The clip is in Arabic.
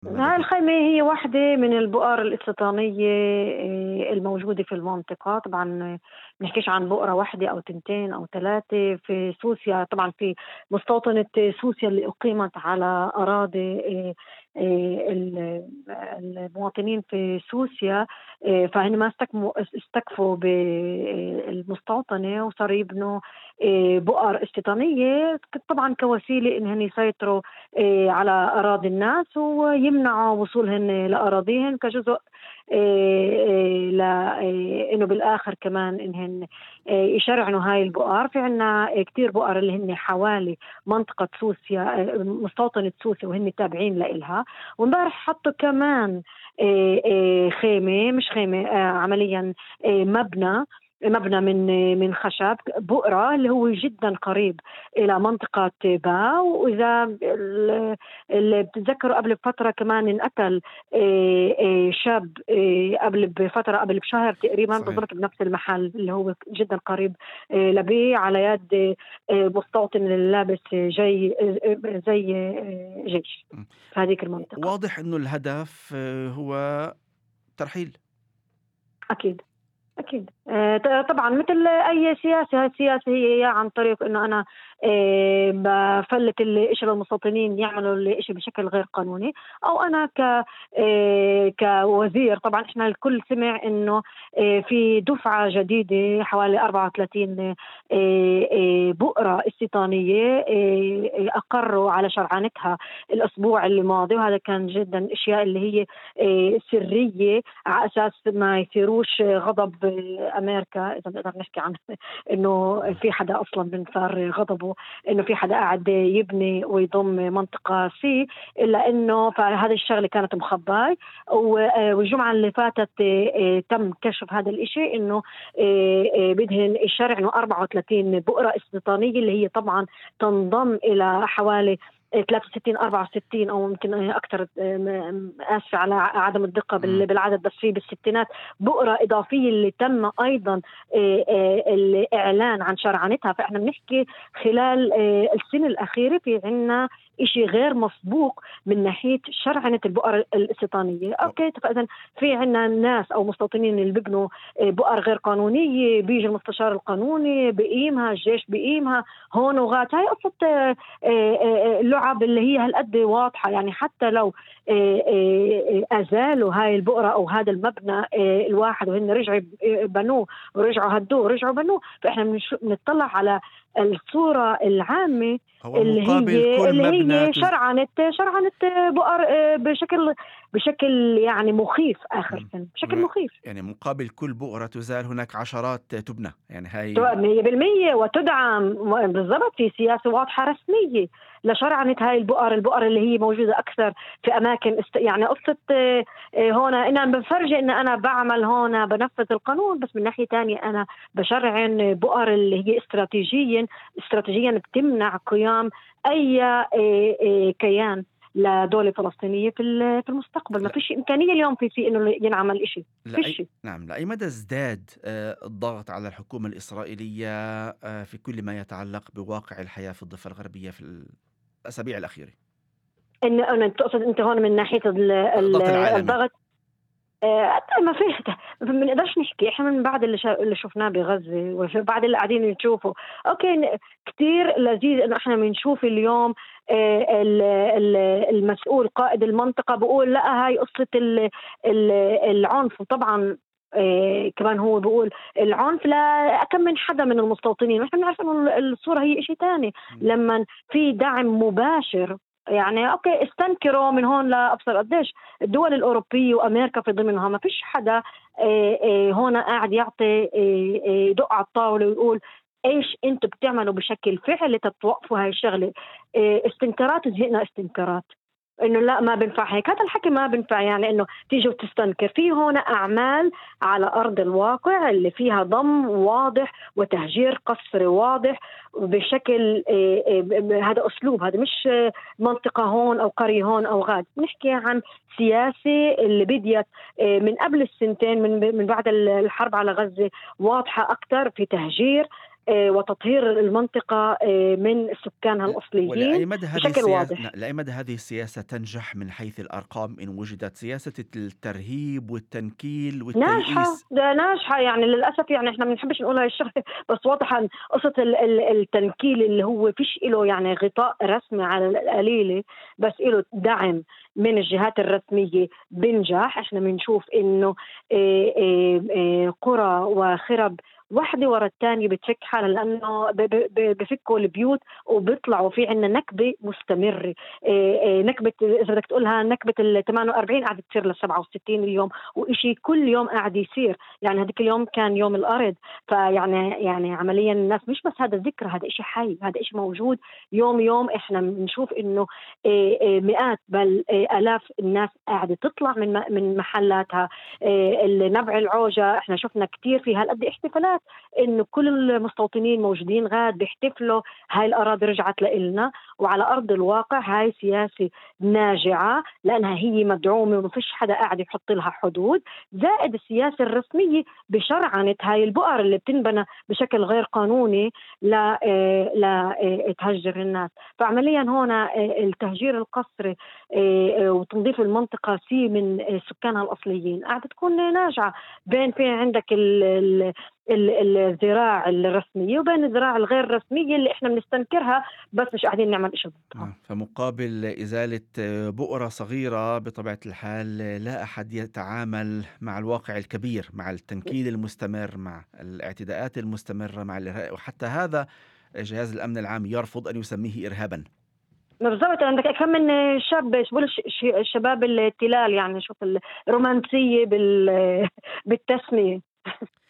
ماذا هاي تظن؟ الخيمة هي واحدة من البؤر الاستيطانية الموجودة في المنطقة. طبعا بنحكيش عن بؤرة واحدة أو تنتين أو ثلاثة في سوسيا. طبعا في مستوطنة سوسيا اللي أقيمت على أراضي المواطنين في سوسيا. فهن ما استكفوا بالمستوطنة وصاروا يبنوا بؤر استيطانية، طبعا كوسيلة إنهم يسيطروا على أراضي الناس ويمنعوا وصولهن لأراضيهن كجزء إنه بالآخر كمان إنهن يشرعنوا هاي البؤر. في عنا كتير بؤر اللي هن حوالي منطقة سوسيا، مستوطنة سوسيا، وهن تابعين لإلها. وامبارح حطوا كمان خيمة، مش خيمة، عمليا مبنى من خشب، بؤرة اللي هو جدا قريب إلى منطقة باو. وإذا اللي بتتذكروا قبل بفترة كمان انقتل شاب قبل بفترة، قبل بشهر تقريبا صحيح. بالضبط، بنفس المحل اللي هو جدا قريب لبيه، على يد مستوطن اللي لابس زي جيش مم. في هذيك المنطقة. واضح أنه الهدف هو ترحيل. أكيد. أكيد. طبعا مثل أي سياسة، هاي السياسة هي يا عن طريق إنه أنا بفلت الإشي للمستوطنين يعملوا الإشي بشكل غير قانوني، أو أنا كوزير. طبعا إحنا الكل سمع إنه في دفعة جديدة حوالي 34 بؤرة استيطانية أقروا على شرعنتها الأسبوع الماضي. وهذا كان جدا أشياء اللي هي سرية، على أساس ما يثيروش غضب أمريكا، إذا نقدر نحكي عن إنه في حدا أصلا بنثار غضبه إنه في حدا قاعد يبني ويضم منطقة سي. إلا إنه فهذه الشغلة كانت مخباي. والجمعة اللي فاتت تم كشف هذا الإشي، إنه بدهن يشرعنوا 34 بؤرة استيطانية اللي هي طبعا تنضم إلى حوالي 63 64 او ممكن اكثر. اسف على عدم الدقه مم. بالعدد، بس في بالستينات بؤره اضافيه اللي تم ايضا الاعلان عن شرعنتها. فاحنا بنحكي خلال السنه الاخيره في عنا إشي غير مسبوق من ناحية شرعنة البؤر الاستيطانية. و- أوكي، فإذا في عنا ناس أو مستوطنين اللي بيبنوا بؤر غير قانونية، بيجي المستشار القانوني بقيمها، الجيش بقيمها، هون وغات. هاي قصة اللعب اللي هي هالقد واضحة. يعني حتى لو أزالوا هاي البؤرة أو هذا المبنى الواحد وهن رجعوا بنوه ورجعوا هدوه ورجعوا بنوه، فإحنا بنطلع على الصورة العامة هو اللي مقابل هي كل اللي مبنى هي شرعنت بؤر بشكل يعني مخيف، آخر مم. سنة بشكل مخيف. يعني مقابل كل بؤرة تزال هناك عشرات تبنى، يعني هاي 100%، وتدعم بالضبط. في سياسة واضحة رسمية لشرعنة هاي البؤر اللي هي موجودة أكثر في أماكن يعني قصة هون أنا بفرجي إن أنا بعمل هون بنفذ القانون، بس من ناحية تانية أنا بشرعن بؤر اللي هي استراتيجيا بتمنع قيام أي كيان لدولة فلسطينية في المستقبل. ما فيش إمكانية اليوم في إنه ينعمل إشي. فيش. لأي مدى ازداد الضغط على الحكومة الإسرائيلية في كل ما يتعلق بواقع الحياة في الضفة الغربية في الأسابيع الأخيرة؟ إن تقصد أنت هون من ناحية الضغط العالمي. الضغط. ما فيه، ما بنقدرش نحكي احنا من بعد اللي شفناه بغزة، وبعد اللي قاعدين نشوفه. اوكي، كتير لذيذ انه احنا بنشوف اليوم المسؤول قائد المنطقة بيقول لا هاي قصة العنف. وطبعا كمان هو بيقول العنف لا كم من حدا من المستوطنين. احنا بنعرف انه الصورة هي اشي تاني مم. لما في دعم مباشر. يعني اوكي، استنكروا من هون لابصر قديش الدول الأوروبية وأمريكا في ضمنها. ما فيش حدا هون قاعد يعطي يدق على الطاولة ويقول ايش انتم بتعملوا بشكل فعلي تتوقفوا هاي الشغلة. استنكارات، زهقنا استنكارات انه لا ما بنفع هيك. هذا الحكي ما بنفع، يعني انه تيجي وتستنكر. في هون اعمال على ارض الواقع اللي فيها ضم واضح وتهجير قسري واضح بشكل هذا اسلوب. هذا مش منطقة هون او قرية هون او غاد. بنحكي عن سياسة اللي بديت من قبل السنتين، من بعد الحرب على غزة، واضحة أكتر في تهجير وتطهير المنطقة من سكانها الأصليين ولأي مدى هذه بشكل السياسة واضح. لأي مدى هذه السياسة تنجح من حيث الأرقام إن وجدت سياسة الترهيب والتنكيل ناجحة، والتيئيس؟ ده ناجحة يعني للأسف، يعني إحنا ما بنحبش نقول هاي الشغلة بس واضحًا قصة التنكيل اللي هو فيش إله يعني غطاء رسمي على القليلة، بس إله دعم من الجهات الرسمية بينجح. إحنا بنشوف إنه قرى وخرب واحدة ورا التانية بتفك حالها، لأنه بفكوا البيوت وبيطلعوا في عنا نكبة مستمرة. نكبة إذا بدك تقولها نكبة ال48 قاعدة تصير ل67 اليوم، وإشي كل يوم قاعد يصير. يعني هذيك اليوم كان يوم الأرض، فيعني عمليا الناس مش بس هذا ذكرى، هذا إشي حي، هذا إشي موجود يوم إحنا بنشوف إنه مئات بل آلاف الناس قاعدة تطلع من محلاتها. نبع العوجة إحنا شفنا كتير في هالقد احتفالات إنه كل المستوطنين موجودين غاد بيحتفلوا هاي الأراضي رجعت لإلنا. وعلى أرض الواقع هاي سياسة ناجعة لأنها هي مدعومة وما فيش حدا قاعد يحط لها حدود، زائد السياسة الرسمية بشرعنة هاي البؤر اللي بتنبنى بشكل غير قانوني لا تهجر الناس. فعمليا هون التهجير القسري وتنظيف المنطقة سي من سكانها الأصليين قاعدة تكون ناجعة بين في عندك الذراع الرسمية وبين الذراع الغير رسمية اللي احنا بنستنكرها بس مش قاعدين نعمل إشي ضدها. فمقابل إزالة بؤرة صغيرة بطبيعة الحال لا أحد يتعامل مع الواقع الكبير، مع التنكيل المستمر، مع الاعتداءات المستمرة، مع الإرهاب، وحتى هذا جهاز الأمن العام يرفض أن يسميه إرهابا. ما بالضبط، عندك كم من شاب شو بقول الشباب التلال، يعني شوف الرومانسية بالتسمية.